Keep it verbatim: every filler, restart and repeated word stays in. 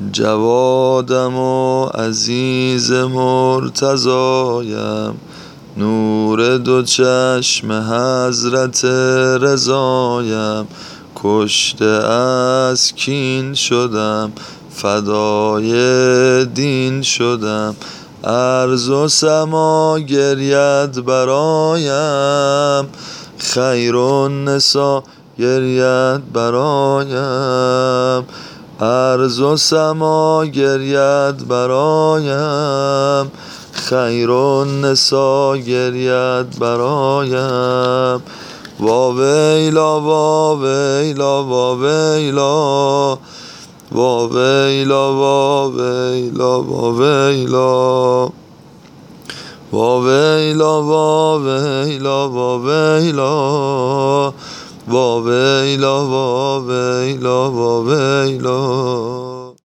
جوادم و عزیز مرتضایم، نور دو چشم حضرت رضایم. کشته از کین شدم فدای دین شدم، ارض و سما گرید برایم. خیرالنسا گرید برایم، ارض و سما گرید برایم. خیرالنسا گرید برایم. واویلا واویلا واویلا، واویلا واویلا واویلا، واویلا واویلا واویلا، واویلا واویلا واویلا.